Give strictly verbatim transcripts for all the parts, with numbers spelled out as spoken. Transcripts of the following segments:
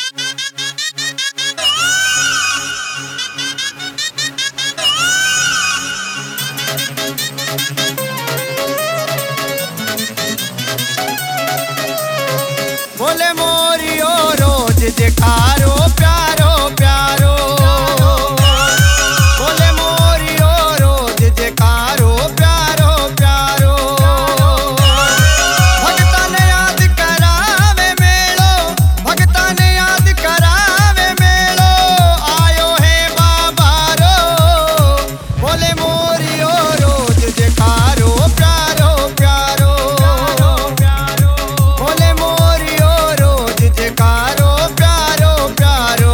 बोले मोरियो रोज जयकारो प्यारो प्यारो। बोले मोरियो रोज जयकारो प्यारो प्यारो। भगता ने याद करावे मेलो, भगता ने याद करावे मेलो, आयो है बाबा रो। बोले मोरियो रोज जयकारो प्यारो प्यारो। बोले मोरियो रोज जयकारो प्यारो प्यारो।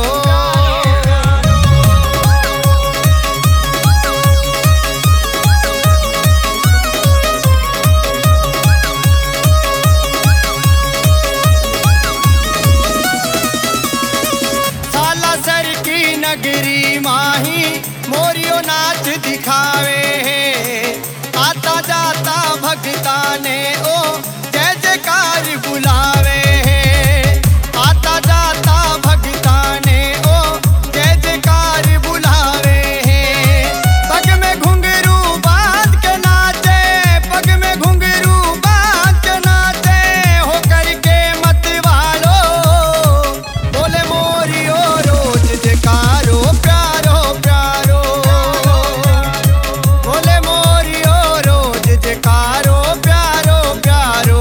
सालासर की नगरी माही मोरियो नाच दिखावे है। आता जाता भगता ने ओ जय जयकार बुलावे है। आता जाता भगता ने ओ जय जयकार बुलावे है। पग में घुंघरू बांध के नाचे, पग में घुंघरू बांध के नाचे, हो करके मत वालो। बोले मोरियो रोज जयकारो प्यारो प्यारो। बोले मोरियो रोज जयकारो प्यारो प्यारो।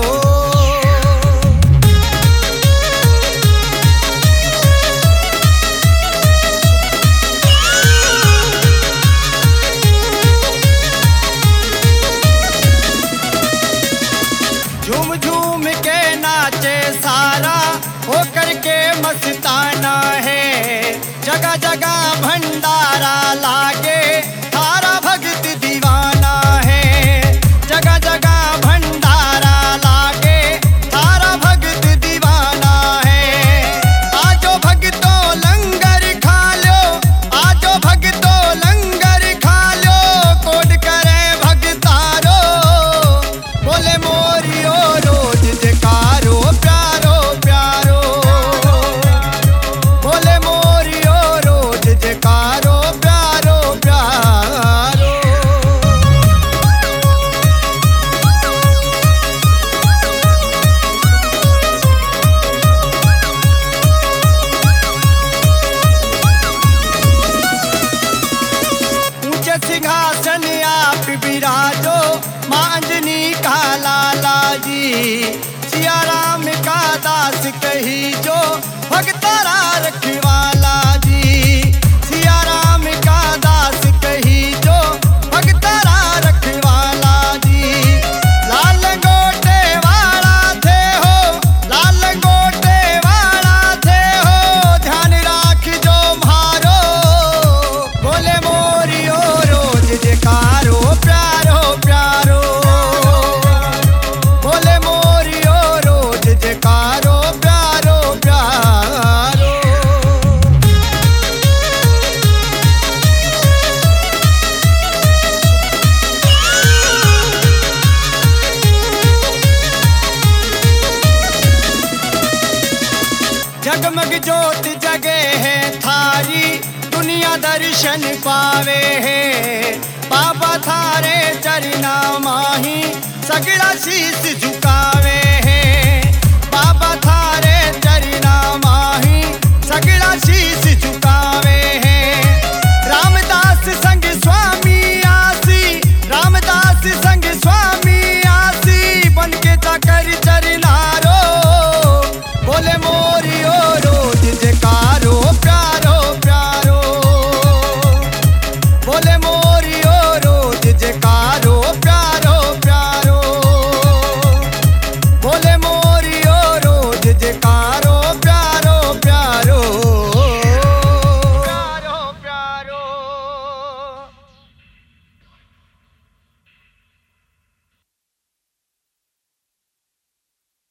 झूम झूम के नाचे सारा, हो करके मस्ताना है। जगह जगह भंडारा लागे, थारा भगत दीवाना है। जगह जगह भंडारा लागे, थारा भगत दीवाना है। आजो भगतो लंगर खा लो, आजो भगतो लंगर खा लो, कोड करे भगतारो। बोले मोरियो रोज जयकारो प्यारो प्यारो। बोले मोरियो रोज जयकारो प्यारो प्यारो। ऊंचे सिंहासन आप विराजो, माँ अंजनी का लाला जी। सिया राम का दास कही जो, भगतारा रखवाला जी। सिया राम का दास कही जो, भगतारा रखवाला जी। लाल गोटे वाला थे हो, लाल गोटे वाला थे हो, ध्यान राख जो मारो। बोले मोरियो रोज जयकारो प्यारो प्यारो। बोले मोरियो रोज जयकारो प्यारो प्यारो। जगमग ज्योत जगे है थारी, दुनिया दर्शन पावे है। बाबा थारे चरना माही, सगड़ा शीस झुकावे है। बाबा थारे चरना